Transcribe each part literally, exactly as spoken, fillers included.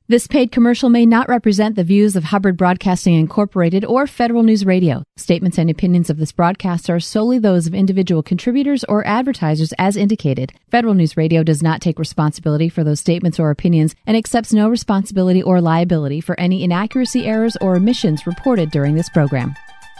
This paid commercial may not represent the views of Hubbard Broadcasting Incorporated or Federal News Radio. Statements and opinions of this broadcast are solely those of individual contributors or advertisers as indicated. Federal News Radio does not take responsibility for those statements or opinions and accepts no responsibility or liability for any inaccuracy, errors, or omissions reported during this program.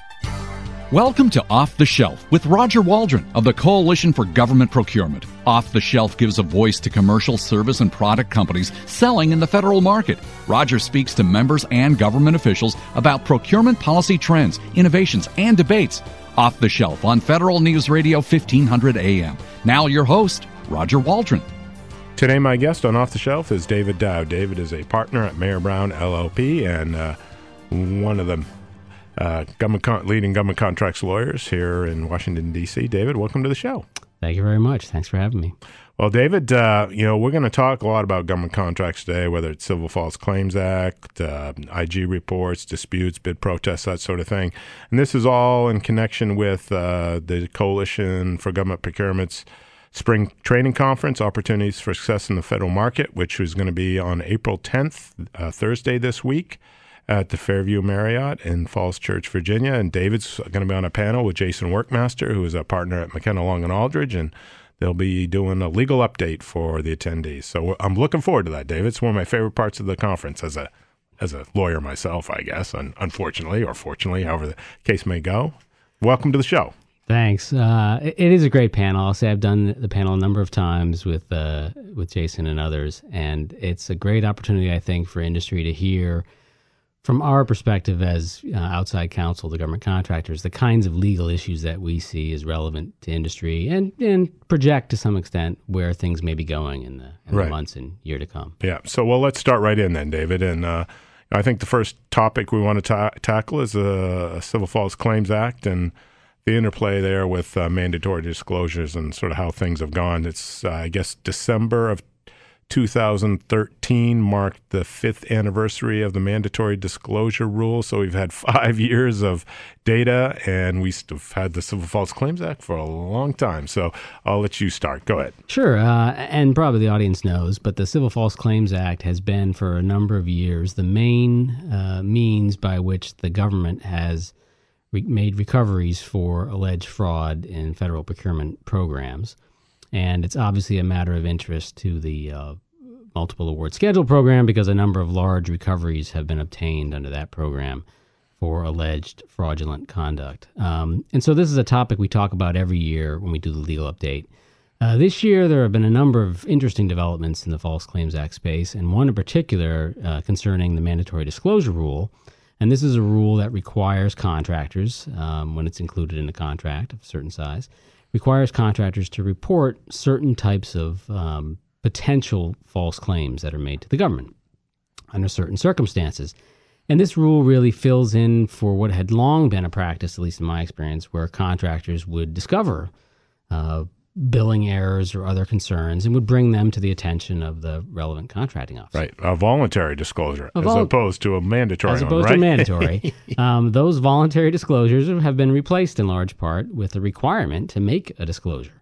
Welcome to Off the Shelf with Roger Waldron of the Coalition for Government Procurement. Off the Shelf gives a voice to commercial service and product companies selling in the federal market. Roger speaks to members and government officials about procurement policy trends, innovations, and debates. Off the Shelf on Federal News Radio fifteen hundred A M. Now your host, Roger Waldron. Today my guest on Off the Shelf is David Dow. David is a partner at Mayer Brown L L P and uh, one of the Uh, government con- leading government contracts lawyers here in Washington, D C. David, welcome to the show. Thank you very much. Thanks for having me. Well, David, uh, you know, we're going to talk a lot about government contracts today, whether it's Civil False Claims Act, uh, I G reports, disputes, bid protests, that sort of thing. And this is all in connection with uh, the Coalition for Government Procurement's Spring Training Conference, Opportunities for Success in the Federal Market, which is going to be on April tenth, uh, Thursday this week, at the Fairview Marriott in Falls Church, Virginia. And David's going to be on a panel with Jason Workmaster, who is a partner at McKenna, Long and Aldridge, and they'll be doing a legal update for the attendees. So I'm looking forward to that, David. It's one of my favorite parts of the conference as a as a lawyer myself, I guess, un- unfortunately or fortunately, however the case may go. Welcome to the show. Thanks. Uh, it, it is a great panel. I'll say I've done the panel a number of times with uh, with Jason and others, and it's a great opportunity, I think, for industry to hear from our perspective as uh, outside counsel to government contractors, the kinds of legal issues that we see as relevant to industry and, and project to some extent where things may be going in the, in right. the months and year to come. Yeah. So, well, let's start right in then, David. And uh, I think the first topic we want to ta- tackle is a, a Civil False Claims Act and the interplay there with uh, mandatory disclosures and sort of how things have gone. It's, uh, I guess, December of two thousand thirteen marked the fifth anniversary of the mandatory disclosure rule. So we've had five years of data, and we've had the Civil False Claims Act for a long time. So I'll let you start. Go ahead. Sure. Uh, and probably the audience knows, but the Civil False Claims Act has been for a number of years the main uh, means by which the government has re- made recoveries for alleged fraud in federal procurement programs. And it's obviously a matter of interest to the uh, multiple award schedule program because a number of large recoveries have been obtained under that program for alleged fraudulent conduct. Um, and so this is a topic we talk about every year when we do the legal update. Uh, this year, there have been a number of interesting developments in the False Claims Act space, and one in particular uh, concerning the mandatory disclosure rule. And this is a rule that requires contractors, um, when it's included in a contract of a certain size, requires contractors to report certain types of um, potential false claims that are made to the government under certain circumstances. And this rule really fills in for what had long been a practice, at least in my experience, where contractors would discover uh, billing errors or other concerns and would bring them to the attention of the relevant contracting officer. Right. A voluntary disclosure a as vol- opposed to a mandatory As one, opposed right? to mandatory. um, those voluntary disclosures have been replaced in large part with a requirement to make a disclosure.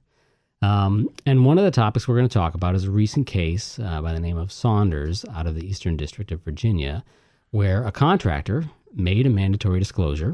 Um, and one of the topics we're going to talk about is a recent case uh, by the name of Saunders out of the Eastern District of Virginia, where a contractor made a mandatory disclosure.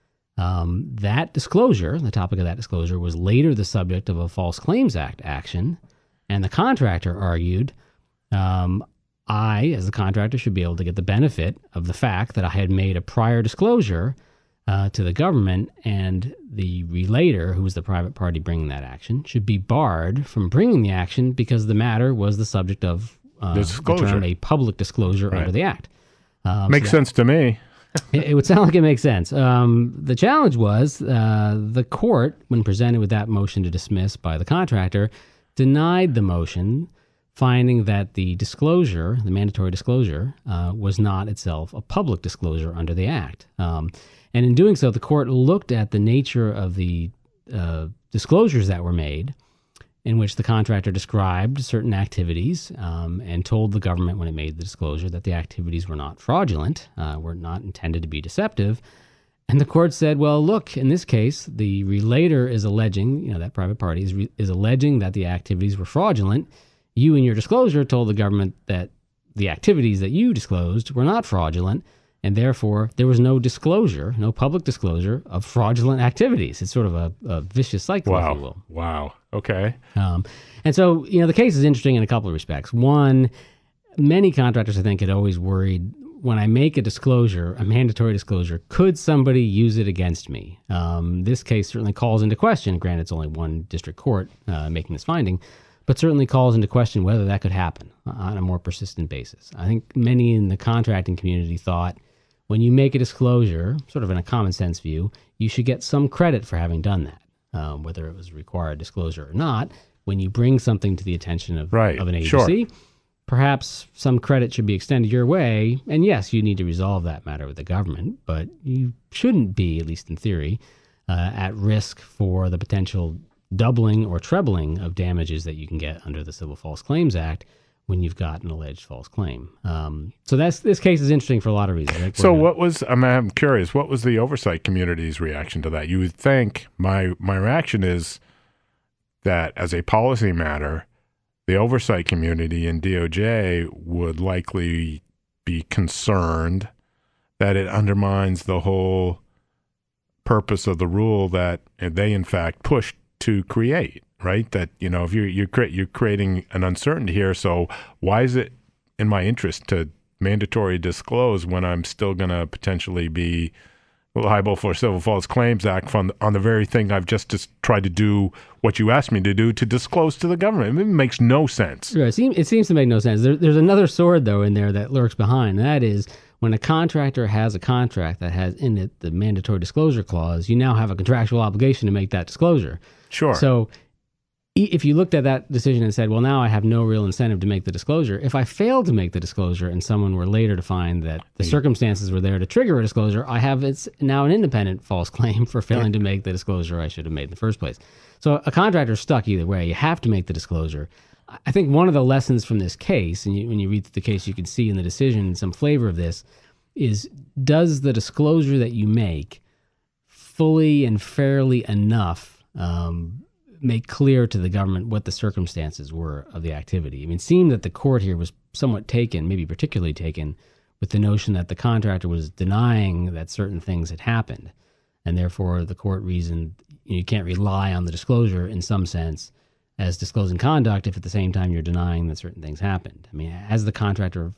Um, that disclosure, the topic of that disclosure, was later the subject of a False Claims Act action, and the contractor argued, um, I, as the contractor, should be able to get the benefit of the fact that I had made a prior disclosure uh, to the government, and the relator, who was the private party bringing that action, should be barred from bringing the action because the matter was the subject of uh, The the disclosure. term a public disclosure Right. under the Act. Um, Makes so that- sense to me. it, it would sound like it makes sense. Um, the challenge was uh, the court, when presented with that motion to dismiss by the contractor, denied the motion, finding that the disclosure, the mandatory disclosure, uh, was not itself a public disclosure under the Act. Um, and in doing so, the court looked at the nature of the uh, disclosures that were made, in which the contractor described certain activities um, and told the government when it made the disclosure that the activities were not fraudulent, uh, were not intended to be deceptive. And the court said, well, look, in this case, the relator is alleging, you know, that private party is, re- is alleging that the activities were fraudulent. You, in your disclosure, told the government that the activities that you disclosed were not fraudulent, and therefore there was no disclosure, no public disclosure of fraudulent activities. It's sort of a, a vicious cycle, wow. if you will. Wow. Okay. Um, and so, you know, the case is interesting in a couple of respects. One, many contractors, I think, had always worried, when I make a disclosure, a mandatory disclosure, could somebody use it against me? Um, this case certainly calls into question, granted it's only one district court uh, making this finding, but certainly calls into question whether that could happen on a more persistent basis. I think many in the contracting community thought when you make a disclosure, sort of in a common sense view, you should get some credit for having done that, um, whether it was required disclosure or not. When you bring something to the attention of, right. of an agency, sure. perhaps some credit should be extended your way. And yes, you need to resolve that matter with the government, but you shouldn't be, at least in theory, uh, at risk for the potential doubling or trebling of damages that you can get under the Civil False Claims Act when you've got an alleged false claim. Um, so that's this case is interesting for a lot of reasons. Right? So what was, I'm, I'm curious, what was the oversight community's reaction to that? You would think, my my reaction is that as a policy matter, the oversight community and D O J would likely be concerned that it undermines the whole purpose of the rule that they, in fact, pushed to create, right? That, you know, if you're, you're, cre- you're creating an uncertainty here, so why is it in my interest to mandatory disclose when I'm still going to potentially be liable for Civil False Claims Act from, on the very thing I've just, just tried to do what you asked me to do, to disclose to the government? It makes no sense. Right. It seems, it seems to make no sense. There, there's another sword, though, in there that lurks behind. That is, when a contractor has a contract that has in it the mandatory disclosure clause, you now have a contractual obligation to make that disclosure. Sure. So if you looked at that decision and said, well, now I have no real incentive to make the disclosure, if I failed to make the disclosure and someone were later to find that the circumstances were there to trigger a disclosure, I have it's now an independent false claim for failing to make the disclosure I should have made in the first place. So a contractor's stuck either way. You have to make the disclosure. I think one of the lessons from this case, and you, when you read the case, you can see in the decision some flavor of this, is does the disclosure that you make fully and fairly enough um, make clear to the government what the circumstances were of the activity? I mean, it seemed that the court here was somewhat taken, maybe particularly taken, with the notion that the contractor was denying that certain things had happened. And therefore, the court reasoned you can't rely on the disclosure in some sense as disclosing conduct if at the same time you're denying that certain things happened. I mean, has the contractor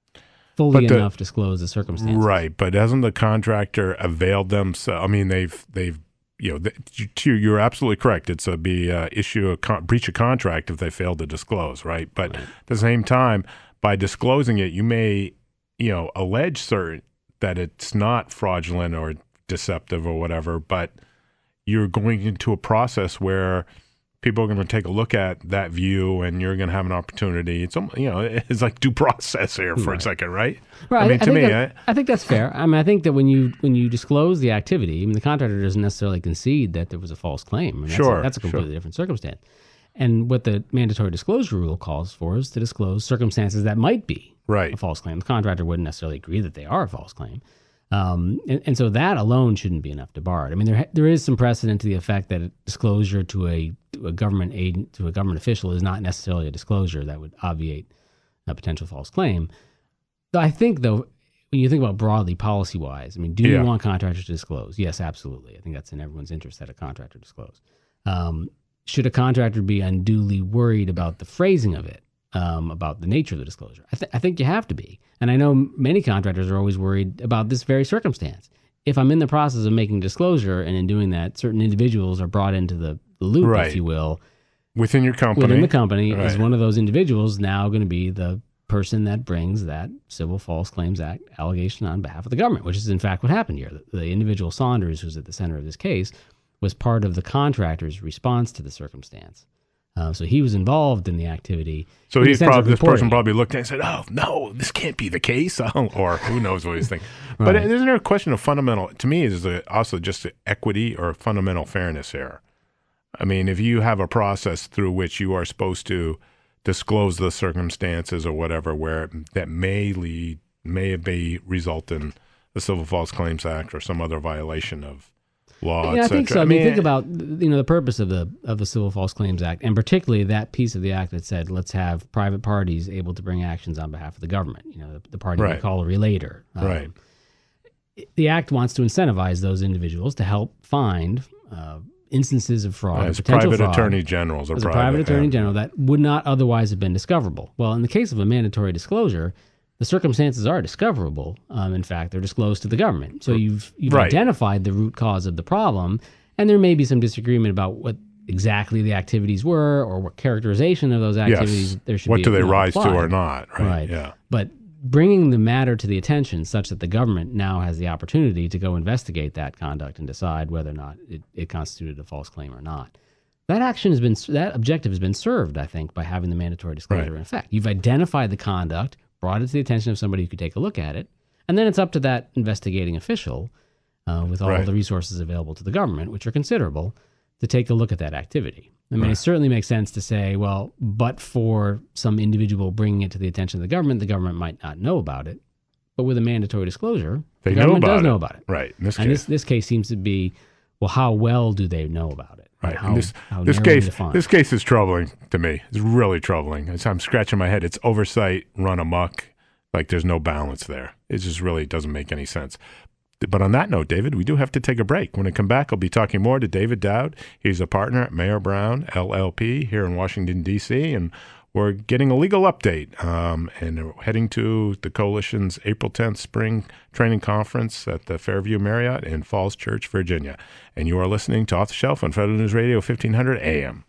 fully the, enough disclosed the circumstances? Right, but hasn't the contractor availed themselves? I mean, they've they've you know, the, you're absolutely correct. It's a be uh, issue a con- breach of contract if they fail to disclose, right? But right. At the same time, by disclosing it, you may, you know, allege certain that it's not fraudulent or deceptive or whatever, but you're going into a process where people are going to take a look at that view, and you're going to have an opportunity. It's, you know, it's like due process here for right. a second, right? Right. I mean, I to me, that, I, I think that's fair. I mean, I think that when you when you disclose the activity, I mean, the contractor doesn't necessarily concede that there was a false claim. I mean, that's sure, a, that's a completely sure. different circumstance. And what the mandatory disclosure rule calls for is to disclose circumstances that might be right. a false claim. The contractor wouldn't necessarily agree that they are a false claim. Um, and, and so that alone shouldn't be enough to bar it. I mean, there there is some precedent to the effect that a disclosure to a, to a government agent, to a government official, is not necessarily a disclosure that would obviate a potential false claim. But I think, though, when you think about broadly policy-wise, I mean, do yeah. you want contractors to disclose? Yes, absolutely. I think that's in everyone's interest that a contractor disclose. Um, should a contractor be unduly worried about the phrasing of it? Um, about the nature of the disclosure? I, th- I think you have to be. And I know many contractors are always worried about this very circumstance. If I'm in the process of making disclosure, and in doing that, certain individuals are brought into the, the loop, right. if you will. Within your company. Within the company, right. is one of those individuals now going to be the person that brings that Civil False Claims Act allegation on behalf of the government, which is in fact what happened here. The, the individual Saunders, who's at the center of this case, was part of the contractor's response to the circumstance. Uh, so he was involved in the activity. So he's probably this person probably looked at it and said, "Oh no, this can't be the case," or who knows what he's thinking. Right. But isn't there a question of fundamental? To me, is also just equity or fundamental fairness here. I mean, if you have a process through which you are supposed to disclose the circumstances or whatever, where that may lead, may be result in the Civil False Claims Act or some other violation of law, yeah, et I think cetera. so. I mean, I mean, think about you know the purpose of the of the Civil False Claims Act, and particularly that piece of the act that said let's have private parties able to bring actions on behalf of the government. You know, the, the party Right. we call a relator. Um, Right. The act wants to incentivize those individuals to help find uh, instances of fraud, As potential private fraud, attorney generals or as a private, private attorney yeah. general that would not otherwise have been discoverable. Well, in the case of a mandatory disclosure, the circumstances are discoverable. Um, in fact, they're disclosed to the government. So you've you've Right. identified the root cause of the problem, and there may be some disagreement about what exactly the activities were or what characterization of those activities Yes. there should What be. do they you know, rise to applied. or not? Right. Right. Yeah. But bringing the matter to the attention such that the government now has the opportunity to go investigate that conduct and decide whether or not it, it constituted a false claim or not. That action has been, that objective has been served, I think, by having the mandatory disclosure Right. in effect. You've identified the conduct, brought it to the attention of somebody who could take a look at it, and then it's up to that investigating official, uh, with all Right. the resources available to the government, which are considerable, to take a look at that activity. I mean, Right. it certainly makes sense to say, well, but for some individual bringing it to the attention of the government, the government might not know about it. But with a mandatory disclosure, They the know government about does it. know about it. Right. In this And case. this, this case seems to be, well, how well do they know about it? Right. How, And this how this narrowly case defined. this case is troubling to me. It's really troubling. As I'm scratching my head. It's oversight run amok. Like there's no balance there. It just really doesn't make any sense. But on that note, David, we do have to take a break. When I come back, I'll be talking more to David Dowd. He's a partner at Mayer Brown, L L P, here in Washington, D C, and we're getting a legal update. Um, and we're heading to the Coalition's April tenth Spring Training Conference at the Fairview Marriott in Falls Church, Virginia. And you are listening to Off the Shelf on Federal News Radio, fifteen hundred A M.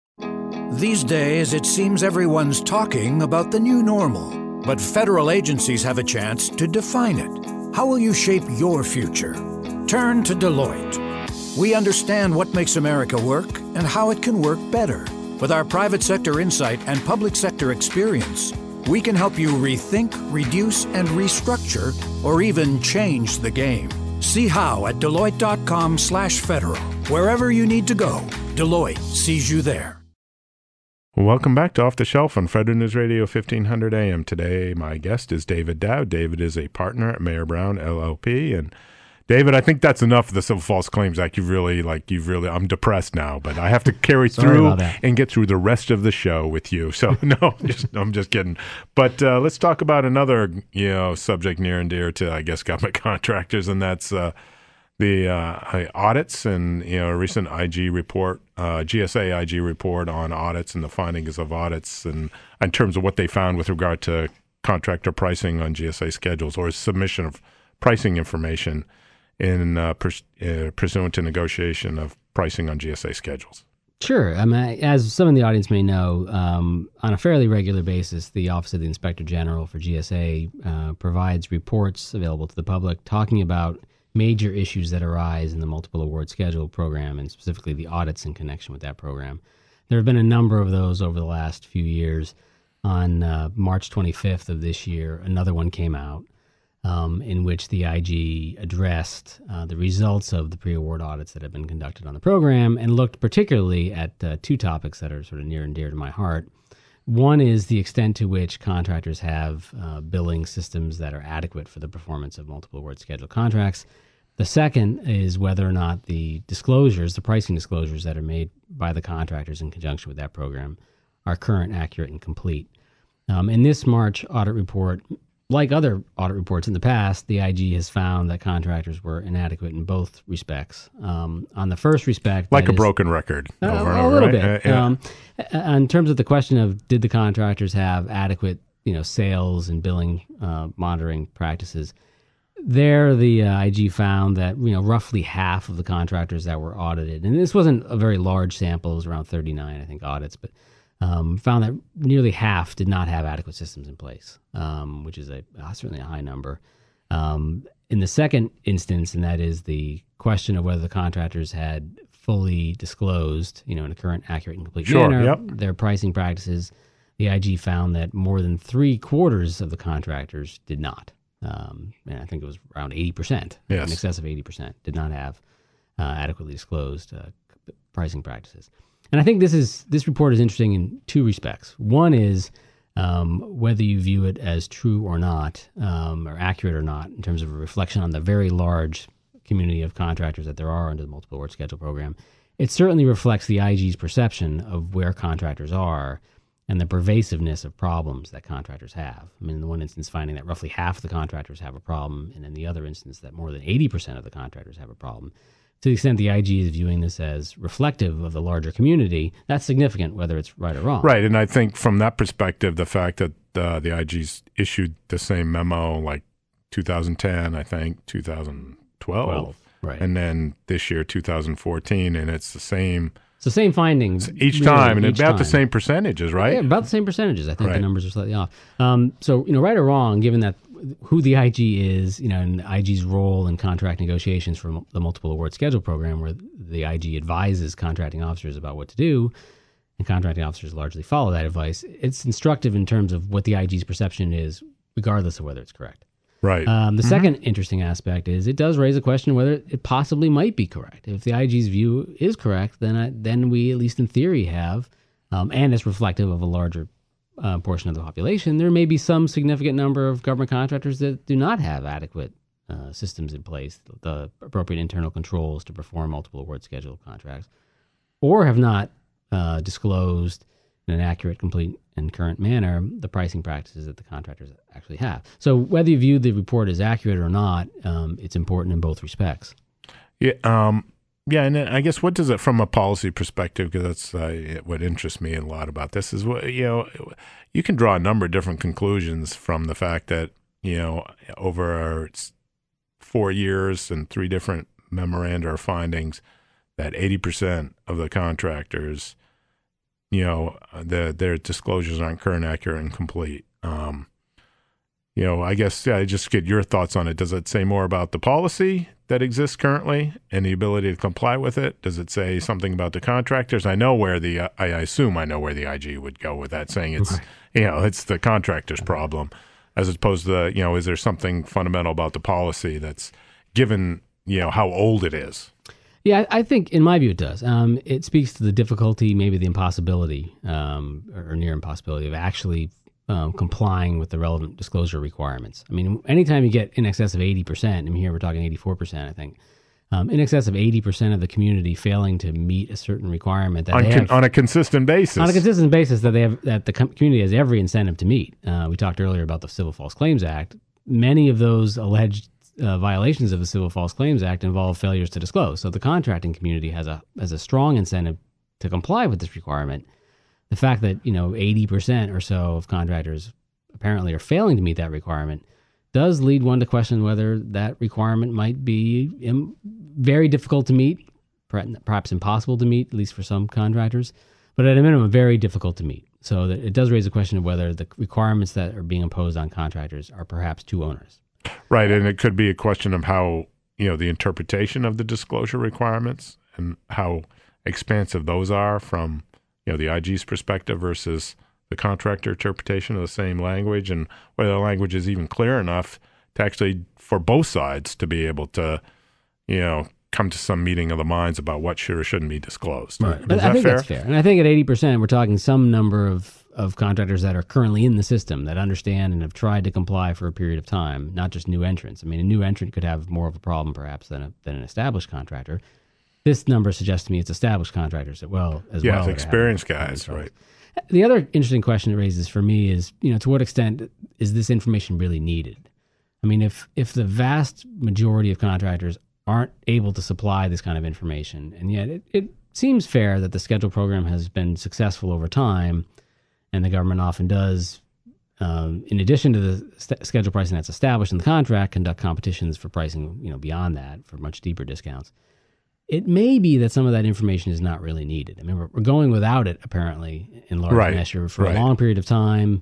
These days, it seems everyone's talking about the new normal, but federal agencies have a chance to define it. How will you shape your future? Turn to Deloitte. We understand what makes America work and how it can work better. With our private sector insight and public sector experience, we can help you rethink, reduce, and restructure, or even change the game. See how at Deloitte.com slash federal. Wherever you need to go, Deloitte sees you there. Welcome back to Off the Shelf on Federal News Radio, fifteen hundred A M. Today, my guest is David Dowd. David is a partner at Mayer Brown, L L P. And David, I think that's enough of the Civil False Claims Act. You've really, like, you've really, I'm depressed now, but I have to carry through and get through the rest of the show with you. So, no, just, I'm just kidding. But uh, let's talk about another, you know, subject near and dear to, I guess, government contractors, and that's uh, the uh, audits and, you know, a recent I G report, uh, G S A I G report on audits and the findings of audits, and in terms of what they found with regard to contractor pricing on G S A schedules or submission of pricing information in uh, pers- uh, pursuant to negotiation of pricing on G S A schedules. Sure. I mean, as some in the audience may know, um, on a fairly regular basis, the Office of the Inspector General for G S A uh, provides reports available to the public talking about major issues that arise in the multiple award schedule program, and specifically the audits in connection with that program. There have been a number of those over the last few years. On uh, March twenty-fifth of this year, another one came out um, in which the I G addressed uh, the results of the pre-award audits that have been conducted on the program and looked particularly at uh, two topics that are sort of near and dear to my heart. One is the extent to which contractors have uh, billing systems that are adequate for the performance of multiple award schedule contracts. The second is whether or not the disclosures, the pricing disclosures that are made by the contractors in conjunction with that program are current, accurate, and complete. Um, in this March audit report, like other audit reports in the past, the I G has found that contractors were inadequate in both respects. Um, on the first respect, like a is, broken record. Uh, over and a over, little right? bit. Uh, yeah. Um, in terms of the question of did the contractors have adequate, you know, sales and billing uh, monitoring practices, there the uh, I G found that, you know, roughly half of the contractors that were audited, and this wasn't a very large sample, it was around thirty-nine, I think, audits, but um, found that nearly half did not have adequate systems in place, um, which is a uh, certainly a high number. Um, in the second instance, and that is the question of whether the contractors had fully disclosed, you know, in a current, accurate, and complete Sure, manner, yep. their pricing practices, the I G found that more than three quarters of the contractors did not. Um, and I think it was around eighty percent, Yes. in excess of eighty percent, did not have uh, adequately disclosed uh, pricing practices. And I think this is this report is interesting in two respects. One is um, whether you view it as true or not, um, or accurate or not, in terms of a reflection on the very large community of contractors that there are under the Multiple Award Schedule program, it certainly reflects the I G's perception of where contractors are and the pervasiveness of problems that contractors have. I mean, in the one instance, finding that roughly half of the contractors have a problem, and in the other instance, that more than eighty percent of the contractors have a problem. To the extent the I G is viewing this as reflective of the larger community, that's significant, whether it's right or wrong. Right, and I think from that perspective, the fact that uh, the I G's issued the same memo like two thousand ten, I think, two thousand twelve, twelve, right. And then this year, two thousand fourteen, and it's the same... It's the same findings each really, time, and each about time. the same percentages, right? Yeah, about the same percentages. I think Right. the numbers are slightly off. Um, so, you know, right or wrong, given that who the I G is, you know, and the I G's role in contract negotiations for the Multiple Award Schedule program, where the I G advises contracting officers about what to do, and contracting officers largely follow that advice, it's instructive in terms of what the I G's perception is, regardless of whether it's correct. Right. Um, the Mm-hmm. second interesting aspect is it does raise a question whether it possibly might be correct. If the I G's view is correct, then I, then we, at least in theory, have, um, and it's reflective of a larger uh, portion of the population, there may be some significant number of government contractors that do not have adequate uh, systems in place, the appropriate internal controls to perform multiple award schedule contracts, or have not uh, disclosed in an accurate, complete, and current manner the pricing practices that the contractors actually have. So whether you view the report as accurate or not, um, it's important in both respects. Yeah, um, yeah, and then I guess what does it from a policy perspective? Because that's uh, what interests me a lot about this is what you know, you can draw a number of different conclusions from the fact that you know over four years and three different memoranda or findings that eighty percent of the contractors, you know, the, their disclosures aren't current, accurate, and complete. Um, you know, I guess, yeah, I just get your thoughts on it. Does it say more about the policy that exists currently and the ability to comply with it? Does it say something about the contractors? I know where the, uh, I assume I know where the I G would go with that, saying it's, Right. you know, it's the contractor's problem, as opposed to, the, you know, is there something fundamental about the policy that's given, you know, how old it is? Yeah, I think, in my view, it does. Um, it speaks to the difficulty, maybe the impossibility, um, or near impossibility of actually um, complying with the relevant disclosure requirements. I mean, anytime you get in excess of eighty percent, I mean, here we're talking eighty-four percent, I think, um, in excess of eighty percent of the community failing to meet a certain requirement that On, they con- have, on a consistent basis. on a consistent basis that they have, that the com- community has every incentive to meet. Uh, we talked earlier about the Civil False Claims Act. Many of those alleged Uh, violations of the Civil False Claims Act involve failures to disclose. So the contracting community has a has a strong incentive to comply with this requirement. The fact that, you know, eighty percent or so of contractors apparently are failing to meet that requirement does lead one to question whether that requirement might be im- very difficult to meet, perhaps impossible to meet, at least for some contractors, but at a minimum, very difficult to meet. So that it does raise a question of whether the requirements that are being imposed on contractors are perhaps too onerous. Right, and it could be a question of how, you know, the interpretation of the disclosure requirements and how expansive those are from, you know, the I G's perspective versus the contractor interpretation of the same language, and whether the language is even clear enough to actually, for both sides, to be able to, you know, come to some meeting of the minds about what should or shouldn't be disclosed. Right. Is But that I think fair? that's fair. And I think at eighty percent, we're talking some number of, of contractors that are currently in the system that understand and have tried to comply for a period of time, not just new entrants. I mean, a new entrant could have more of a problem perhaps than, a, than an established contractor. This number suggests to me it's established contractors as well. As Yeah, well it's that are experienced having guys, troubles. right. The other interesting question it raises for me is, you know, to what extent is this information really needed? I mean, if if the vast majority of contractors aren't able to supply this kind of information, and yet it, it seems fair that the schedule program has been successful over time, and the government often does, um, in addition to the st- schedule pricing that's established in the contract, conduct competitions for pricing, you know, beyond that for much deeper discounts. It may be that some of that information is not really needed. I mean, we're, we're going without it, apparently, in large Right, measure for right. a long period of time.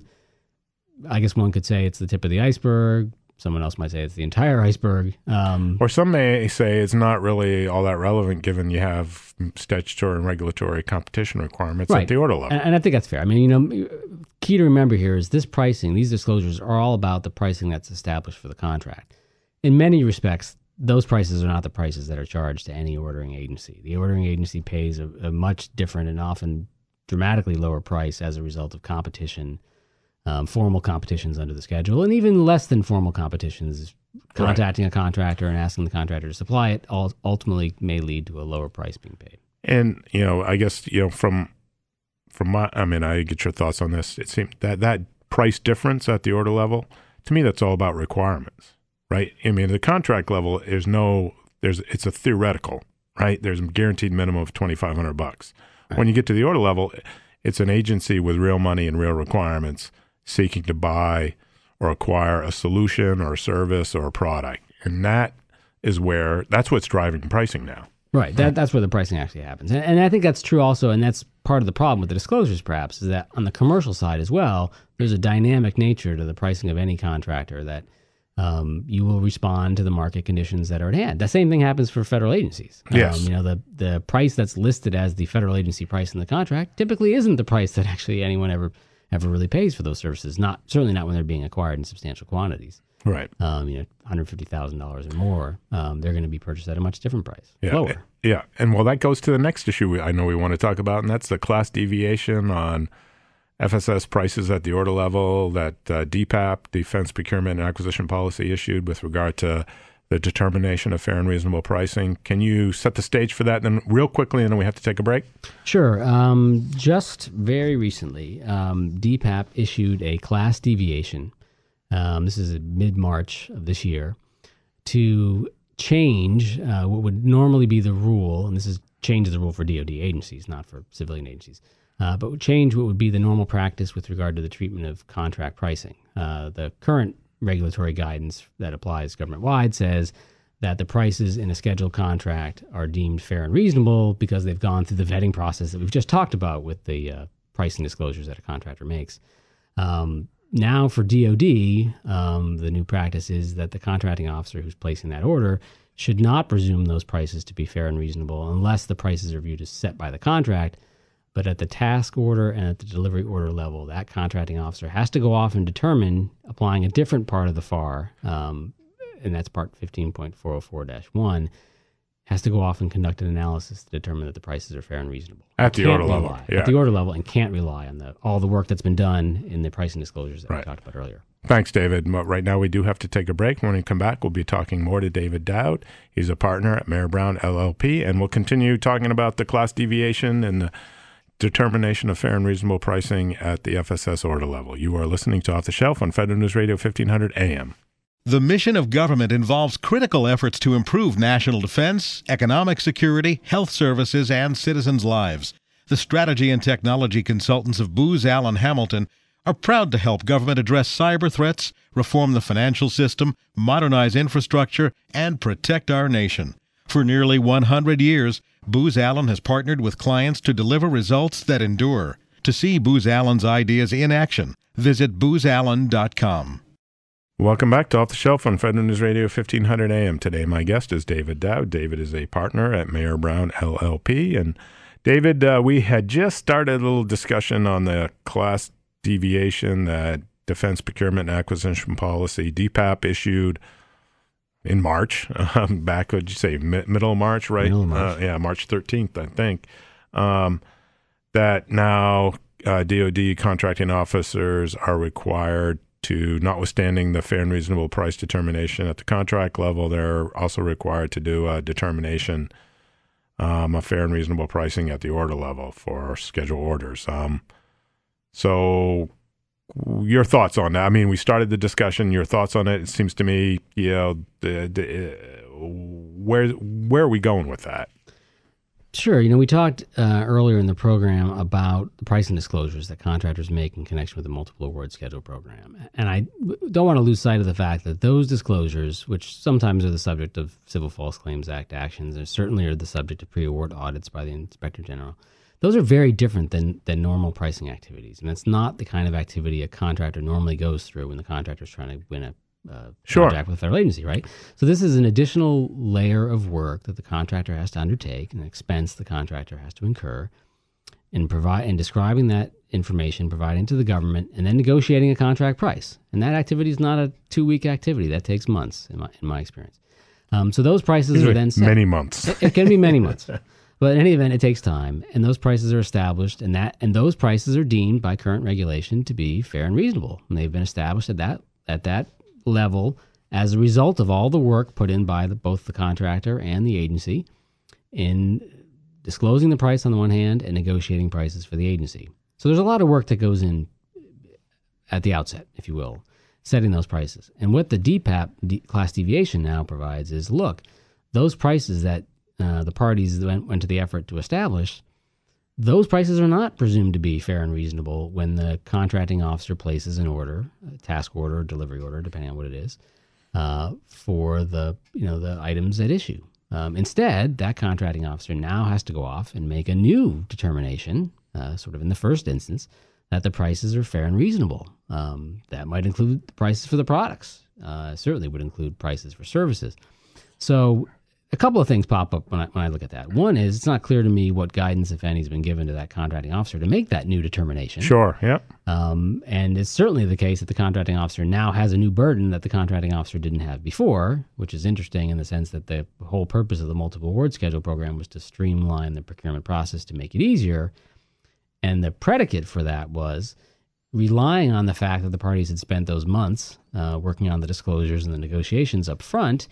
I guess one could say it's the tip of the iceberg. Someone else might say it's the entire iceberg. Um, Or some may say it's not really all that relevant given you have statutory and regulatory competition requirements Right. at the order level. and, and I think that's fair. I mean, you know, key to remember here is this pricing, these disclosures are all about the pricing that's established for the contract. In many respects, those prices are not the prices that are charged to any ordering agency. The ordering agency pays a, a much different and often dramatically lower price as a result of competition um, formal competitions under the schedule, and even less than formal competitions, contacting right. a contractor and asking the contractor to supply it all ultimately may lead to a lower price being paid. And, you know, I guess, you know, from from my, I mean, I get your thoughts on this. It seems that that price difference at the order level, to me, that's all about requirements, right? I mean, the contract level, there's no, there's, it's a theoretical, right? There's a guaranteed minimum of twenty-five hundred bucks. Right. When you get to the order level, it's an agency with real money and real requirements seeking to buy or acquire a solution or a service or a product. And that is where, that's what's driving pricing now. Right. That, that's where the pricing actually happens. And, and I think that's true also, and that's part of the problem with the disclosures perhaps, is that on the commercial side as well, there's a dynamic nature to the pricing of any contractor that um, you will respond to the market conditions that are at hand. The same thing happens for federal agencies. Yes. Um, you know, the, the price that's listed as the federal agency price in the contract typically isn't the price that actually anyone ever ever really pays for those services. Not certainly not when they're being acquired in substantial quantities. Right. Um, you know, one hundred fifty thousand dollars or more. Um, they're going to be purchased at a much different price. Yeah. Lower. Yeah. And well, that goes to the next issue we, I know we want to talk about, and that's the class deviation on F S S prices at the order level that uh, D PAP, Defense Procurement and Acquisition Policy, issued with regard to the determination of fair and reasonable pricing. Can you set the stage for that then real quickly, and then we have to take a break? Sure. Um, just very recently, um, D PAP issued a class deviation. Um, this is mid-March of this year, to change uh, what would normally be the rule, and this is changes the rule for D O D agencies, not for civilian agencies, uh, but would change what would be the normal practice with regard to the treatment of contract pricing. Uh, the current regulatory guidance that applies government-wide says that the prices in a scheduled contract are deemed fair and reasonable because they've gone through the vetting process that we've just talked about with the uh, pricing disclosures that a contractor makes. Um, now for D O D, um, the new practice is that the contracting officer who's placing that order should not presume those prices to be fair and reasonable unless the prices are viewed as set by the contract. But at the task order and at the delivery order level, that contracting officer has to go off and determine, applying a different part of the F A R, um, and that's part fifteen point four oh four dash one, has to go off and conduct an analysis to determine that the prices are fair and reasonable. At the order level. Yeah. At the order level, and can't rely on the all the work that's been done in the pricing disclosures that right. we talked about earlier. Thanks, David. Right now we do have to take a break. When we come back, we'll be talking more to David Dowd. He's a partner at Mayer Brown L L P, and we'll continue talking about the class deviation and the determination of fair and reasonable pricing at the F S S order level. You are listening to Off the Shelf on Federal News Radio fifteen hundred A M. The mission of government involves critical efforts to improve national defense, economic security, health services, and citizens' lives. The strategy and technology consultants of Booz Allen Hamilton are proud to help government address cyber threats, reform the financial system, modernize infrastructure, and protect our nation. For nearly one hundred years, Booz Allen has partnered with clients to deliver results that endure. To see Booz Allen's ideas in action, visit booz allen dot com. Welcome back to Off the Shelf on Federal News Radio fifteen hundred A M. Today my guest is David Dowd. David is a partner at Mayer Brown L L P. And David, uh, we had just started a little discussion on the class deviation that Defense Procurement and Acquisition Policy, D PAP, issued in March, um, back, would you say, mi- middle of March, right? Middle of March. Uh, yeah, March thirteenth, I think. Um, that now uh, D O D contracting officers are required to, notwithstanding the fair and reasonable price determination at the contract level, they're also required to do a determination um, of fair and reasonable pricing at the order level for schedule orders. Um, so your thoughts on that? I mean, we started the discussion. Your thoughts on it? It seems to me, you know, the, the, where where are we going with that? Sure. You know, we talked uh, earlier in the program about the pricing disclosures that contractors make in connection with the multiple award schedule program. And I don't want to lose sight of the fact that those disclosures, which sometimes are the subject of Civil False Claims Act actions and certainly are the subject of pre-award audits by the Inspector General, those are very different than, than normal pricing activities. And it's not the kind of activity a contractor normally goes through when the contractor is trying to win a Uh, sure. contract with a federal agency, right? So this is an additional layer of work that the contractor has to undertake, an expense the contractor has to incur, in provide and describing that information, providing to the government, and then negotiating a contract price. And that activity is not a two-week activity. That takes months, in my in my experience. Um, so those prices are then set. Many months. It, it can be many months. But in any event, it takes time, and those prices are established, and that and those prices are deemed by current regulation to be fair and reasonable, and they've been established at that at that level as a result of all the work put in by the, both the contractor and the agency in disclosing the price on the one hand and negotiating prices for the agency. So there's a lot of work that goes in at the outset, if you will, setting those prices. And what the D PAP D, class deviation now provides is, look, those prices that uh, the parties went, went to the effort to establish, those prices are not presumed to be fair and reasonable when the contracting officer places an order, a task order, or delivery order, depending on what it is, uh, for the you know the items at issue. Um, instead, that contracting officer now has to go off and make a new determination, uh, sort of in the first instance, that the prices are fair and reasonable. Um, that might include the prices for the products. Uh, certainly would include prices for services. So a couple of things pop up when I, when I look at that. One is it's not clear to me what guidance, if any, has been given to that contracting officer to make that new determination. Sure, yeah. Um, and it's certainly the case that the contracting officer now has a new burden that the contracting officer didn't have before, which is interesting in the sense that the whole purpose of the multiple award schedule program was to streamline the procurement process to make it easier. And the predicate for that was relying on the fact that the parties had spent those months uh, working on the disclosures and the negotiations up front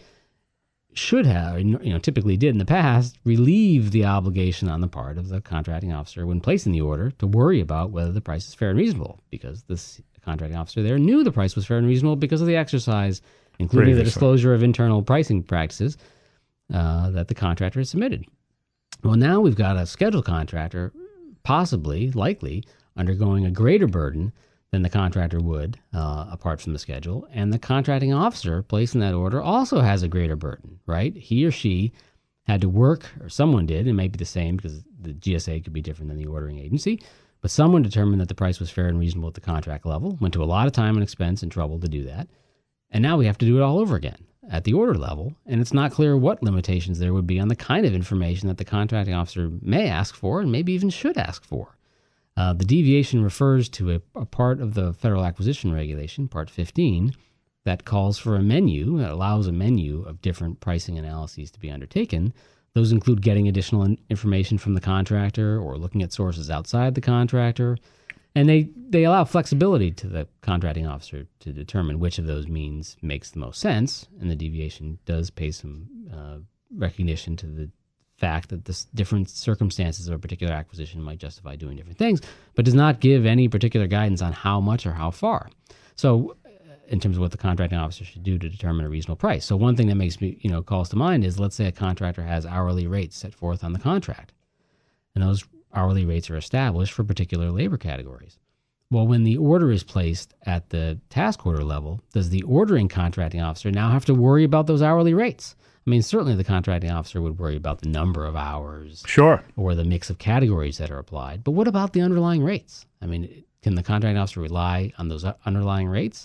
should have, you know, typically did in the past, relieve the obligation on the part of the contracting officer when placing the order to worry about whether the price is fair and reasonable, because this contracting officer there knew the price was fair and reasonable because of the exercise, including Previously. the disclosure of internal pricing practices uh, that the contractor had submitted. Well, now we've got a scheduled contractor possibly, likely, undergoing a greater burden than the contractor would, uh, apart from the schedule. And the contracting officer placing that order also has a greater burden, right? He or she had to work, or someone did, it may be the same because the G S A could be different than the ordering agency, but someone determined that the price was fair and reasonable at the contract level, went to a lot of time and expense and trouble to do that. And now we have to do it all over again at the order level. And it's not clear what limitations there would be on the kind of information that the contracting officer may ask for and maybe even should ask for. Uh, the deviation refers to a, a part of the Federal Acquisition Regulation, Part fifteen, that calls for a menu, that allows a menu of different pricing analyses to be undertaken. Those include getting additional in- information from the contractor or looking at sources outside the contractor. And they, they allow flexibility to the contracting officer to determine which of those means makes the most sense. And the deviation does pay some uh, recognition to the fact that the different circumstances of a particular acquisition might justify doing different things, but does not give any particular guidance on how much or how far. So in terms of what the contracting officer should do to determine a reasonable price. So one thing that makes me, you know, calls to mind is, let's say a contractor has hourly rates set forth on the contract, and those hourly rates are established for particular labor categories. Well, when the order is placed at the task order level, does the ordering contracting officer now have to worry about those hourly rates? I mean, certainly the contracting officer would worry about the number of hours, sure, or the mix of categories that are applied. But what about the underlying rates? I mean, can the contracting officer rely on those underlying rates?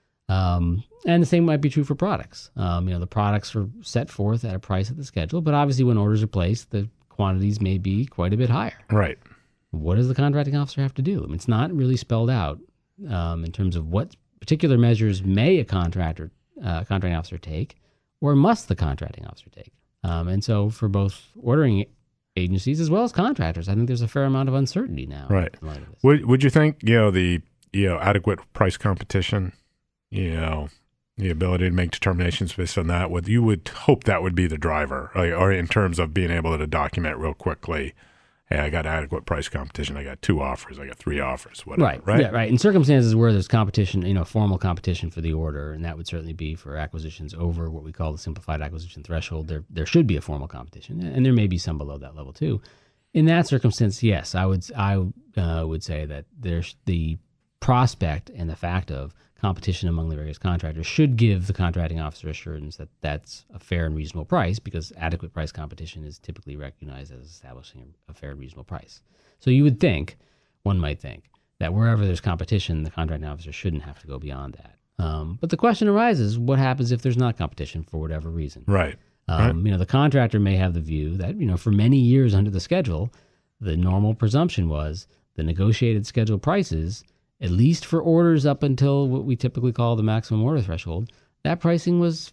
Um, and the same might be true for products. Um, you know, the products are set forth at a price at the schedule, but obviously when orders are placed, the quantities may be quite a bit higher. Right. What does the contracting officer have to do? I mean, it's not really spelled out um, in terms of what particular measures may a contractor, uh, contracting officer take, or must the contracting officer take? Um, and so for both ordering agencies as well as contractors, I think there's a fair amount of uncertainty now. Right. Would Would you think, you know, the you know adequate price competition, you know, the ability to make determinations based on that, would you would hope that would be the driver, or, or in terms of being able to document real quickly, hey, I got adequate price competition. I got two offers. I got three offers. Whatever. Right. Right. Yeah. Right. In circumstances where there's competition, you know, formal competition for the order, and that would certainly be for acquisitions over what we call the simplified acquisition threshold. There, there should be a formal competition, and there may be some below that level too. In that circumstance, yes, I would, I uh, would say that there's the prospect and the fact of competition among the various contractors should give the contracting officer assurance that that's a fair and reasonable price, because adequate price competition is typically recognized as establishing a fair and reasonable price. So you would think, one might think, that wherever there's competition, the contracting officer shouldn't have to go beyond that. Um, but the question arises, what happens if there's not competition for whatever reason? Right. Um, right. You know, the contractor may have the view that, you know, for many years under the schedule, the normal presumption was the negotiated schedule prices, at least for orders up until what we typically call the maximum order threshold, that pricing was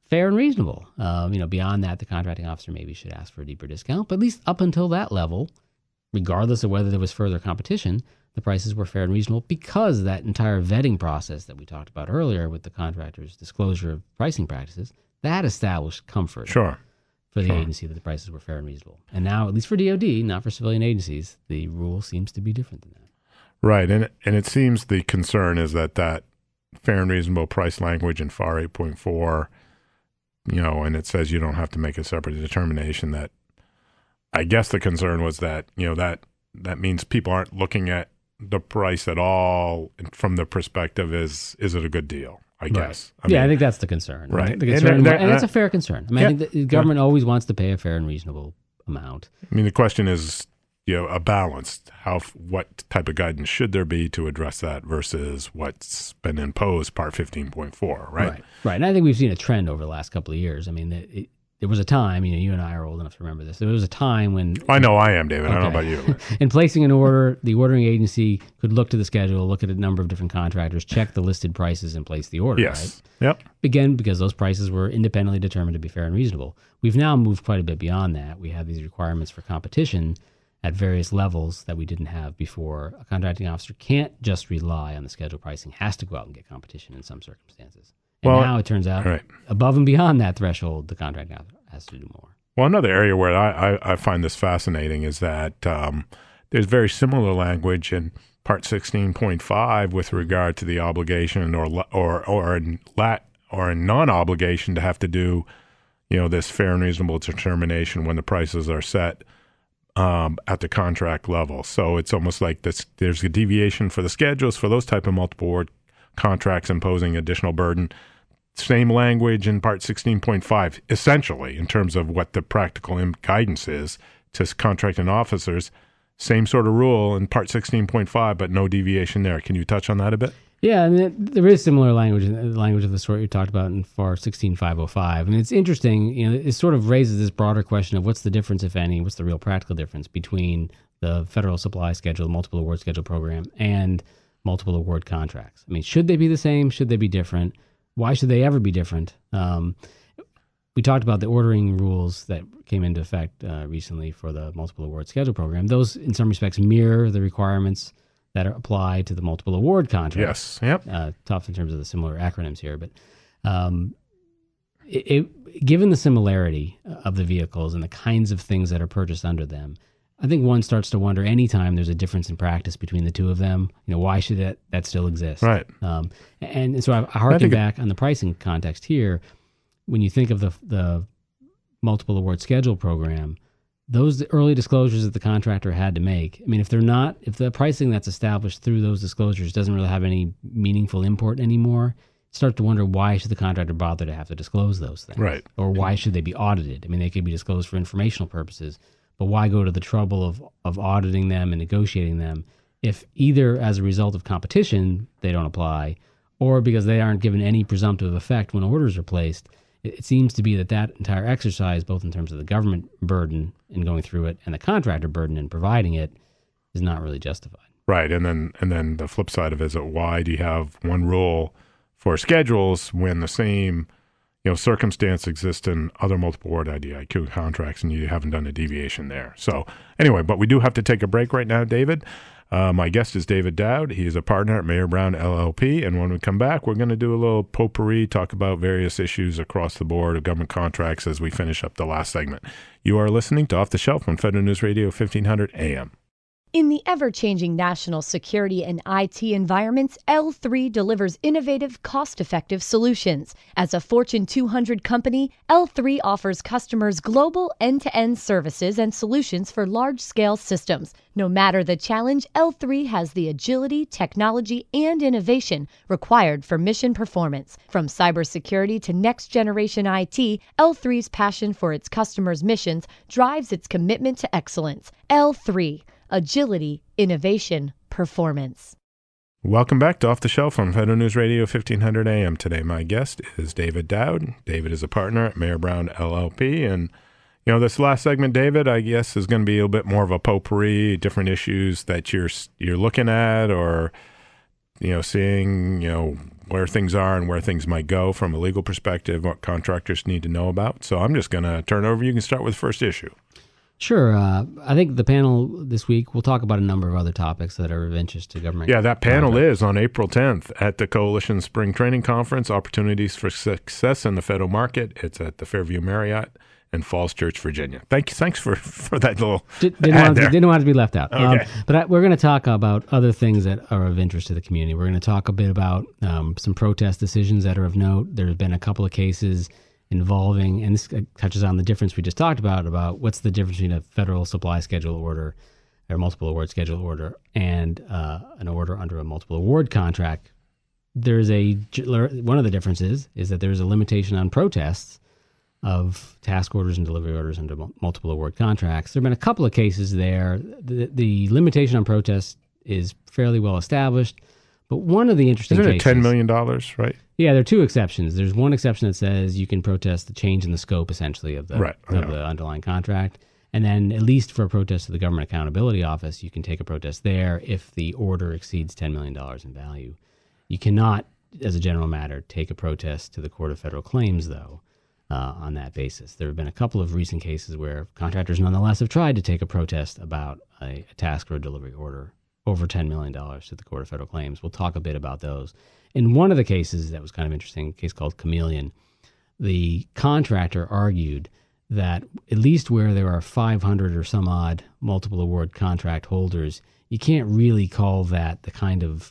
fair and reasonable. Um, you know, beyond that, the contracting officer maybe should ask for a deeper discount. But at least up until that level, regardless of whether there was further competition, the prices were fair and reasonable because that entire vetting process that we talked about earlier with the contractor's disclosure of pricing practices, that established comfort Sure. for the Sure. agency that the prices were fair and reasonable. And now, at least for D O D, not for civilian agencies, the rule seems to be different than that. Right. And, and it seems the concern is that that fair and reasonable price language in F A R eight point four, you know, and it says you don't have to make a separate determination, that I guess the concern was that, you know, that that means people aren't looking at the price at all from the perspective is, is it a good deal? I guess. Right. I yeah, mean, I think that's the concern. Right. Right? The concern, And and, there- there- that's a fair concern. I mean, Yeah. I think the government always wants to pay a fair and reasonable amount. I mean, the question is, you know, a balance. How, what type of guidance should there be to address that versus what's been imposed, Part fifteen point four, right? Right. Right. And I think we've seen a trend over the last couple of years. I mean, it, it, there was a time, you know, you and I are old enough to remember this. There was a time when, I know I am, David. I don't know about Okay. you. in placing an order, the ordering agency could look to the schedule, look at a number of different contractors, check the listed prices, and place the order. Yes. Right? Yep. Again, because those prices were independently determined to be fair and reasonable. We've now moved quite a bit beyond that. We have these requirements for competition at various levels that we didn't have before. A contracting officer can't just rely on the schedule pricing, has to go out and get competition in some circumstances. And Well, now it turns out right. above and beyond that threshold, the contracting officer has to do more. Well, another area where I, I, I find this fascinating is that um, there's very similar language in Part sixteen point five with regard to the obligation or la- or or in lat or a non-obligation to have to do, you know, this fair and reasonable determination when the prices are set um, at the contract level. So it's almost like this. There's a deviation for the schedules for those type of multiple award contracts imposing additional burden. Same language in Part sixteen point five, essentially, in terms of what the practical im- guidance is to s- contracting officers. Same sort of rule in Part sixteen point five, but no deviation there. Can you touch on that a bit? Yeah, I mean, it- there is similar language, the language of the sort you talked about in F A R sixteen point five oh five. I mean, it's interesting, you know, it sort of raises this broader question of what's the difference, if any, what's the real practical difference between the federal supply schedule, multiple award schedule program, and multiple award contracts. I mean, should they be the same? Should they be different? Why should they ever be different? Um, we talked about the ordering rules that came into effect uh, recently for the multiple award schedule program. Those, in some respects, mirror the requirements that are applied to the multiple award contracts. Yes. Yep. Uh, tough in terms of the similar acronyms here, but um, it, it, given the similarity of the vehicles and the kinds of things that are purchased under them, I think one starts to wonder anytime there's a difference in practice between the two of them, you know, why should that, that still exist? Right. Um, and, and so I, I harken think it- back on the pricing context here. When you think of the the multiple award schedule program, those early disclosures that the contractor had to make, I mean, if they're not, if the pricing that's established through those disclosures doesn't really have any meaningful import anymore, start to wonder why should the contractor bother to have to disclose those things? Right. Or why should they be audited? I mean, they could be disclosed for informational purposes, but why go to the trouble of, of auditing them and negotiating them if either as a result of competition they don't apply or because they aren't given any presumptive effect when orders are placed? It, it seems to be that that entire exercise, both in terms of the government burden in going through it and the contractor burden in providing it, is not really justified. Right. And then and then the flip side of it is that why do you have one rule for schedules when the same, you know, circumstance exists in other multiple award I D I Q contracts and you haven't done a deviation there? So anyway, but we do have to take a break right now, David. Uh, my guest is David Dowd. He is a partner at Mayer Brown L L P. And when we come back, we're going to do a little potpourri, talk about various issues across the board of government contracts as we finish up the last segment. You are listening to Off the Shelf on Federal News Radio fifteen hundred A M. In the ever-changing national security and I T environments, L three delivers innovative, cost-effective solutions. As a Fortune two hundred company, L three offers customers global end-to-end services and solutions for large-scale systems. No matter the challenge, L three has the agility, technology, and innovation required for mission performance. From cybersecurity to next-generation I T, L three's passion for its customers' missions drives its commitment to excellence. L three. Agility, innovation, performance. Welcome back to Off the Shelf on Federal News Radio fifteen hundred A M. Today, my guest is David Dowd. David is a partner at Mayer Brown L L P. And, you know, this last segment, David, I guess is going to be a little bit more of a potpourri, different issues that you're you're looking at or, you know, seeing, you know, where things are and where things might go from a legal perspective, what contractors need to know about. So I'm just going to turn it over. You can start with the first issue. Sure. Uh, I think the panel this week will talk about a number of other topics that are of interest to government. Yeah, that panel is on April tenth at the Coalition Spring Training Conference, Opportunities for Success in the Federal Market. It's at the Fairview Marriott in Falls Church, Virginia. Thank you. Thanks for, for that little Did, didn't, ad want to, there. didn't want to be left out. Okay. Um, but I, we're going to talk about other things that are of interest to the community. We're going to talk a bit about um, some protest decisions that are of note. There have been a couple of cases involving, and this touches on the difference we just talked about, about what's the difference between a federal supply schedule order or multiple award schedule order and uh, an order under a multiple award contract. There's a, one of the differences is that there's a limitation on protests of task orders and delivery orders under multiple award contracts. There have been a couple of cases there. The, the limitation on protests is fairly well established, but one of the interesting Isn't it cases, ten million dollars, right? Yeah, there are two exceptions. There's one exception that says you can protest the change in the scope, essentially, of the, right, of the underlying contract. And then, at least for a protest to the Government Accountability Office, you can take a protest there if the order exceeds ten million dollars in value. You cannot, as a general matter, take a protest to the Court of Federal Claims, though, uh, on that basis. There have been a couple of recent cases where contractors nonetheless have tried to take a protest about a, a task or a delivery order over ten million dollars to the Court of Federal Claims. We'll talk a bit about those. In one of the cases that was kind of interesting, a case called Chameleon, the contractor argued that at least where there are five hundred or some odd multiple award contract holders, you can't really call that the kind of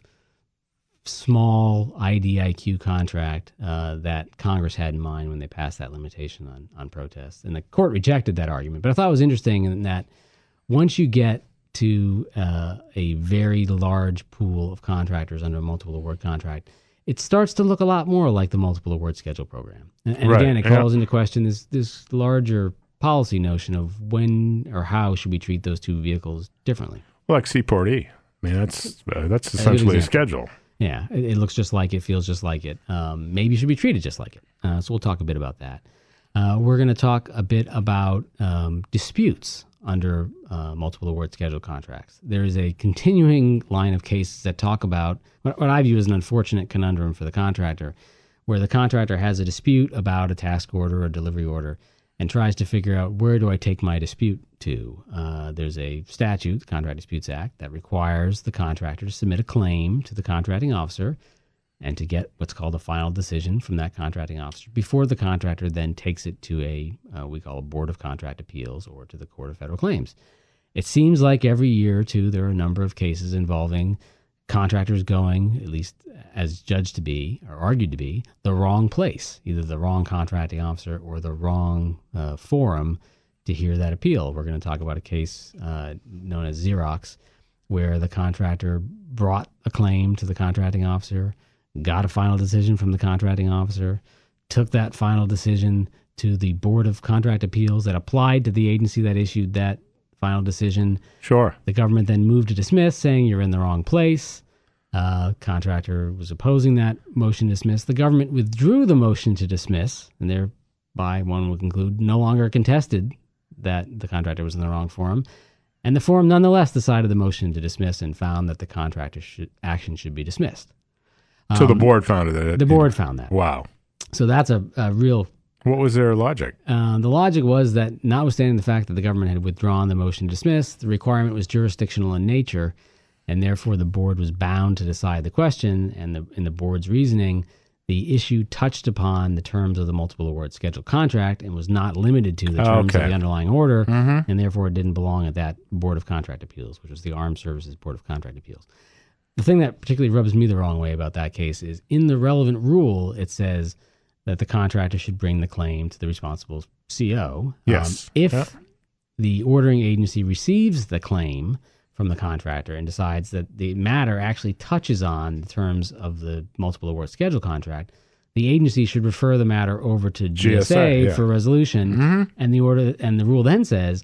small I D I Q contract uh, that Congress had in mind when they passed that limitation on, on protests. And the court rejected that argument. But I thought it was interesting in that once you get to uh, a very large pool of contractors under a multiple award contract, it starts to look a lot more like the multiple award schedule program. And, and Right. again, it Yeah. calls into question this this larger policy notion of when or how should we treat those two vehicles differently. Well, like Seaport E. I mean, that's uh, that's essentially a schedule. Yeah, it, it looks just like it, feels just like it. Um, maybe it should be treated just like it. Uh, so we'll talk a bit about that. Uh, we're going to talk a bit about um, disputes under uh, multiple award schedule contracts. There is a continuing line of cases that talk about what, what I view as an unfortunate conundrum for the contractor, where the contractor has a dispute about a task order or delivery order and tries to figure out, where do I take my dispute to? Uh, there's a statute, the Contract Disputes Act, that requires the contractor to submit a claim to the contracting officer and to get what's called a final decision from that contracting officer before the contractor then takes it to a, uh, we call a Board of Contract Appeals, or to the Court of Federal Claims. It seems like every year or two there are a number of cases involving contractors going, at least as judged to be, or argued to be, the wrong place, either the wrong contracting officer or the wrong uh, forum to hear that appeal. We're going to talk about a case uh, known as Xerox, where the contractor brought a claim to the contracting officer, got a final decision from the contracting officer, took that final decision to the Board of Contract Appeals that applied to the agency that issued that final decision. Sure. The government then moved to dismiss, saying you're in the wrong place. Uh, contractor was opposing that motion to dismiss. The government withdrew the motion to dismiss, and thereby, one would conclude, no longer contested that the contractor was in the wrong forum. And the forum nonetheless decided the motion to dismiss and found that the contractor's should, action should be dismissed. So the Um, board found it. The board found that. Wow. So that's a, a real... What was their logic? Uh, the logic was that, notwithstanding the fact that the government had withdrawn the motion to dismiss, the requirement was jurisdictional in nature, and therefore the board was bound to decide the question. And the, in the board's reasoning, the issue touched upon the terms of the multiple award schedule contract and was not limited to the terms Okay. of the underlying order, Mm-hmm. and therefore it didn't belong at that Board of Contract Appeals, which was the Armed Services Board of Contract Appeals. The thing that particularly rubs me the wrong way about that case is, in the relevant rule, it says that the contractor should bring the claim to the responsible C O. Yes. Um, if Yep. the ordering agency receives the claim from the contractor and decides that the matter actually touches on the terms of the multiple award schedule contract, the agency should refer the matter over to G S A, G S A, yeah. for resolution. Mm-hmm. And the order and the rule then says,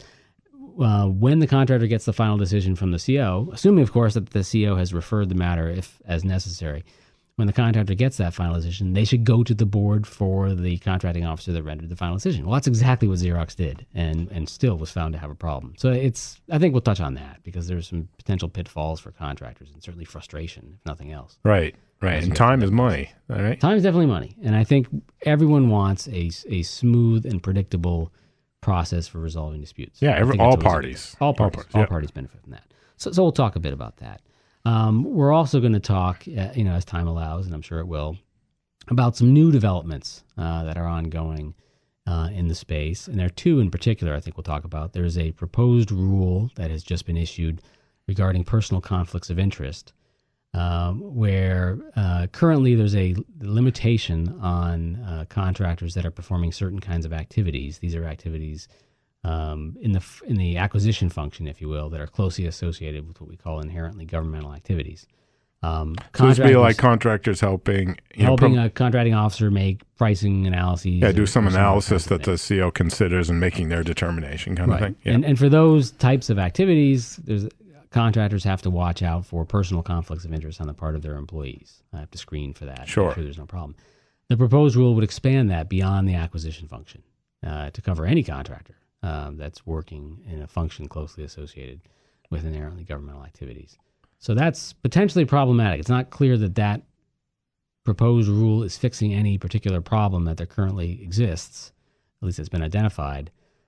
uh, when the contractor gets the final decision from the C O, assuming, of course, that the C O has referred the matter if as necessary, when the contractor gets that final decision, they should go to the board for the contracting officer that rendered the final decision. Well, that's exactly what Xerox did, and and still was found to have a problem. So it's, I think we'll touch on that because there's some potential pitfalls for contractors and certainly frustration, if nothing else. Right. Right, and time is money. All right, time is definitely money, and I think everyone wants a a smooth and predictable process for resolving disputes. Yeah, every, all, parties. all parties, all parties, all yeah. parties benefit from that. So, so we'll talk a bit about that. Um, we're also going to talk, uh, you know, as time allows, and I'm sure it will, about some new developments uh, that are ongoing uh, in the space, and there are two in particular I think we'll talk about. There's a proposed rule that has just been issued regarding personal conflicts of interest, um, where uh, currently there's a limitation on uh, contractors that are performing certain kinds of activities. These are activities um, in the in the acquisition function, if you will, that are closely associated with what we call inherently governmental activities. Um, so this would be like contractors helping you helping know, a contracting officer make pricing analyses. Yeah, do some analysis that the C O considers and making their determination kind right. of thing. Yeah. And and for those types of activities, there's contractors have to watch out for personal conflicts of interest on the part of their employees. I have to screen for that. Sure. Make sure there's no problem. The proposed rule would expand that beyond the acquisition function uh, to cover any contractor um, that's working in a function closely associated with inherently governmental activities. So that's potentially problematic. It's not clear that that proposed rule is fixing any particular problem that there currently exists, at least it's been identified.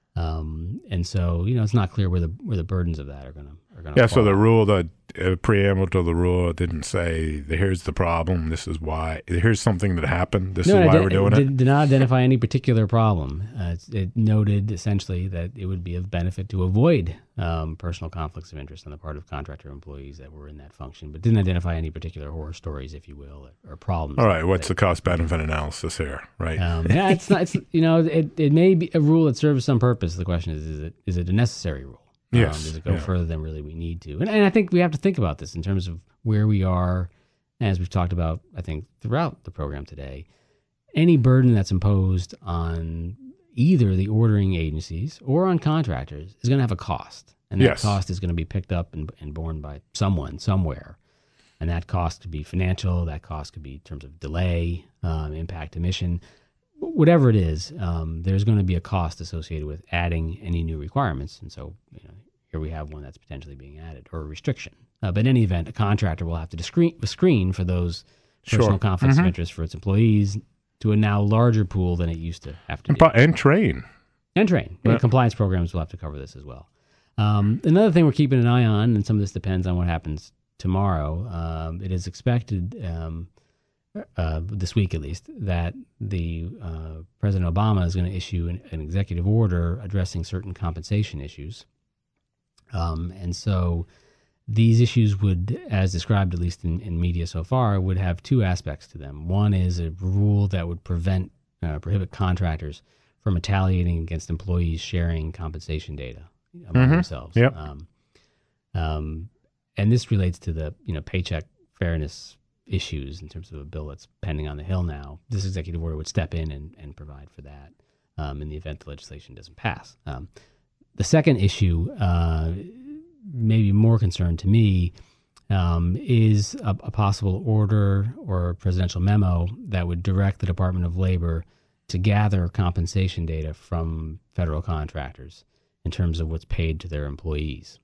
Um, and so, you know, it's not clear where the where the burdens of that are going to are going to. Yeah. fall. So the rule, the uh, preamble to the rule, didn't say here's the problem. This is why. Here's something that happened. This no, is why it, we're doing it. it. Did, did not identify any particular problem. Uh, it noted essentially that it would be of benefit to avoid um, personal conflicts of interest on the part of contractor employees that were in that function, but didn't identify any particular horror stories, if you will, or, or problems. All right. What's the cost benefit analysis here? Right. Um, yeah, it's not. It's you know, it, it may be a rule that serves some purpose. The question is, is it is it a necessary rule? Um, Yes. does it go yeah. further than really we need to? And, and I think we have to think about this in terms of where we are, as we've talked about, I think, throughout the program today. Any burden that's imposed on either the ordering agencies or on contractors is going to have a cost. And that Yes. cost is going to be picked up and, and borne by someone, somewhere. And that cost could be financial. That cost could be in terms of delay, um, impact emission. Whatever it is, um, there's going to be a cost associated with adding any new requirements. And so, you know, here we have one that's potentially being added, or a restriction. Uh, but in any event, a contractor will have to discrete, screen for those personal Sure. conflicts Mm-hmm. of interest for its employees to a now larger pool than it used to have to And, do. po- and train. And train. Yeah. And compliance programs will have to cover this as well. Um, another thing we're keeping an eye on, and some of this depends on what happens tomorrow, um, it is expected um, uh, this week at least that the uh, President Obama is going to issue an, an executive order addressing certain compensation issues. Um, and so these issues would, as described at least in, in media so far, would have two aspects to them. One is a rule that would prevent, uh, prohibit contractors from retaliating against employees sharing compensation data among Mhm. themselves. Yep. Um, um, and this relates to the you know paycheck fairness issues in terms of a bill that's pending on the Hill now. This executive order would step in and, and provide for that um, in the event the legislation doesn't pass. Um, the second issue, uh, maybe more concern to me, um, is a, a possible order or a presidential memo that would direct the Department of Labor to gather compensation data from federal contractors in terms of what's paid to their employees.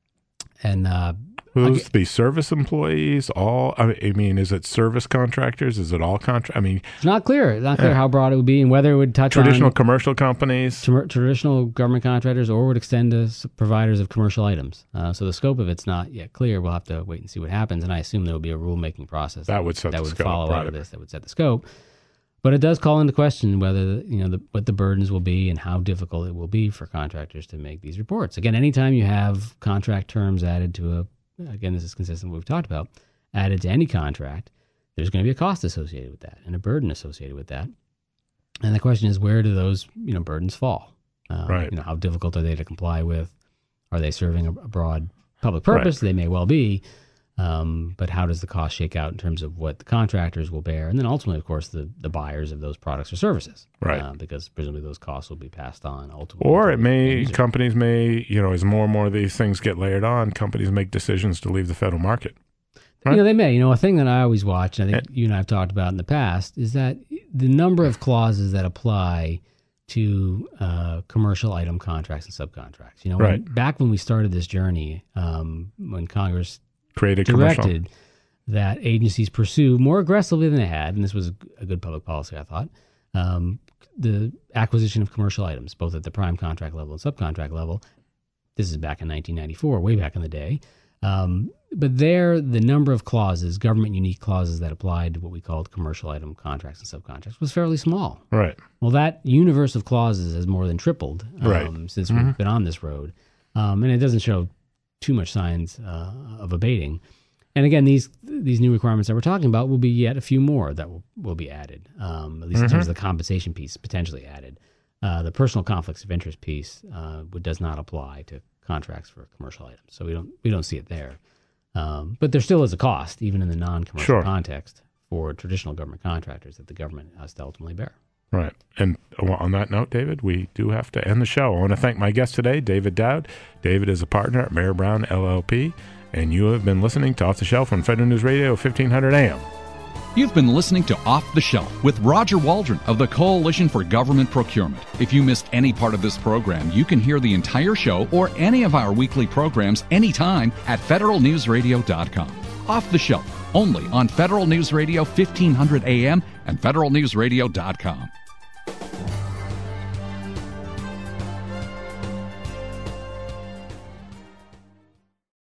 And uh, Will I this be service employees? All I mean, I mean, is it service contractors? Is it all contract? I mean, it's not clear. It's not clear Yeah. how broad it would be and whether it would touch traditional on commercial companies. tra- traditional government contractors or would extend to s- providers of commercial items. Uh, so the scope of it's not yet clear. We'll have to wait and see what happens. And I assume there will be a rulemaking process That would set that the would scope, follow out right. of this, that would set the scope. But it does call into question whether the, you know the, what the burdens will be and how difficult it will be for contractors to make these reports. Again, anytime you have contract terms added to a, again, this is consistent with what we've talked about, added to any contract, there's going to be a cost associated with that and a burden associated with that. And the question is, where do those you know burdens fall? Um, Right. You know, how difficult are they to comply with? Are they serving a, a broad public purpose? They may well be. Um, but how does the cost shake out in terms of what the contractors will bear? And then ultimately, of course, the, the buyers of those products or services. Right. Uh, because presumably those costs will be passed on ultimately. Or to it the may, user. companies may, you know, as more and more of these things get layered on, companies make decisions to leave the federal market. Right. You know, they may. You know, a thing that I always watch, and I think you and I have talked about in the past, is that the number of clauses that apply to uh, commercial item contracts and subcontracts. You know, when, Right. back when we started this journey, um, when Congress Created commercial. directed that agencies pursue more aggressively than they had, and this was a good public policy, I thought, um, the acquisition of commercial items, both at the prime contract level and subcontract level. This is back in nineteen ninety-four, way back in the day. Um, but there, the number of clauses, government-unique clauses that applied to what we called commercial item contracts and subcontracts was fairly small. Right. Well, that universe of clauses has more than tripled um, right. since mm-hmm. we've been on this road. Um, and it doesn't show too much signs uh, of abating. And again, these these new requirements that we're talking about will be yet a few more that will, will be added, um, at least mm-hmm. in terms of the compensation piece potentially added. Uh, the personal conflicts of interest piece uh, does not apply to contracts for commercial items, so we don't we don't see it there. Um, but there still is a cost, even in the non-commercial sure. context, for traditional government contractors that the government has to ultimately bear. Right. And on that note, David, we do have to end the show. I want to thank my guest today, David Dowd. David is a partner at Mayer Brown, L L P, and you have been listening to Off the Shelf on Federal News Radio, fifteen hundred A M. You've been listening to Off the Shelf with Roger Waldron of the Coalition for Government Procurement. If you missed any part of this program, you can hear the entire show or any of our weekly programs anytime at federal news radio dot com. Off the Shelf, only on Federal News Radio, fifteen hundred A M and federal news radio dot com.